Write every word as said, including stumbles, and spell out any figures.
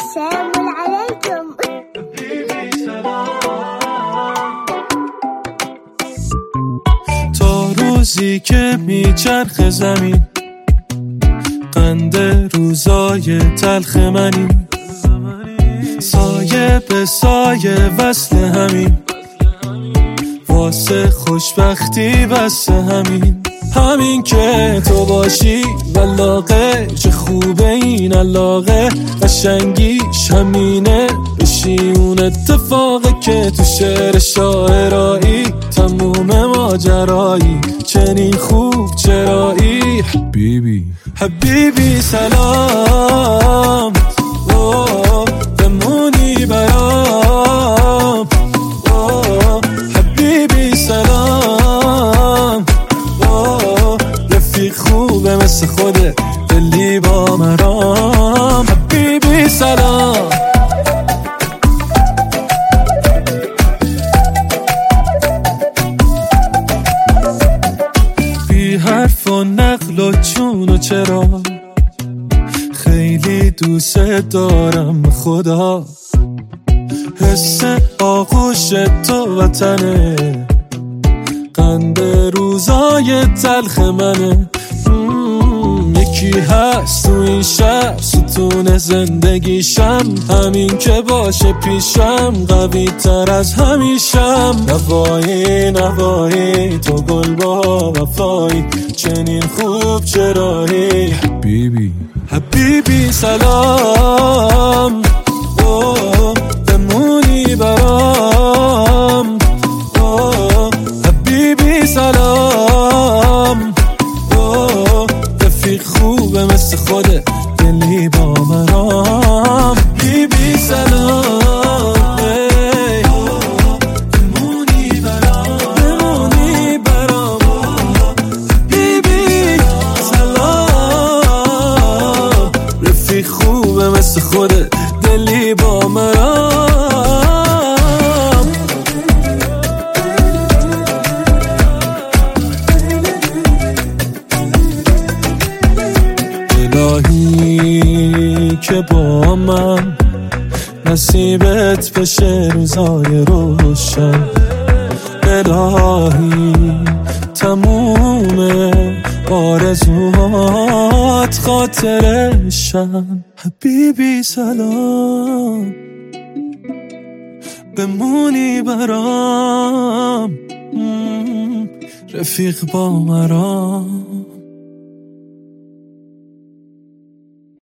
السلام عليكم. تا روزی که میچرخ زمین، قند روزای تلخ منی، سایه به سایه وصل همین، واسه خوشبختی بس همین. همین که تو باشی ولاغه، چه خوبه این علاقه، قشنگیش همینه، بشی اون اتفاقه که تو شعر شاعرایی تموم ماجرایی. چنین خوب چرایی حبیبی حبیبی سلام، بمونی برام. حبیبی سلام، رفیق خوبه مثل خوده، دلی با مرام. حبیبی سلام. بی حرف و نقل و چون و چرا، خیلی دوست دارم خدا. حس آغوش تو وطنه، قند روزای تلخ منه. یکی هست تو این شهر ستون زندگیشم، همین که باشه پیشم قوی تر از همیشم. نوایی نوایی تو گل با وفایی، چنین خوب چرایی حبیبی حبیبی سلام، بمونی برام. حبیبی سلام، رفیق خوبه مثل خوده، دلی با مرام. حبیبی سلام، بمونی برام بمونی برام. حبیبی سلام، رفیق خوبه مثل خوده، دلی با مرام. الهی که با من نصیبت بشه روزای روشن. الهی تموم آرزوات خاطرشن. حبیبی سلام، بمونی برام، رفیق با مرام.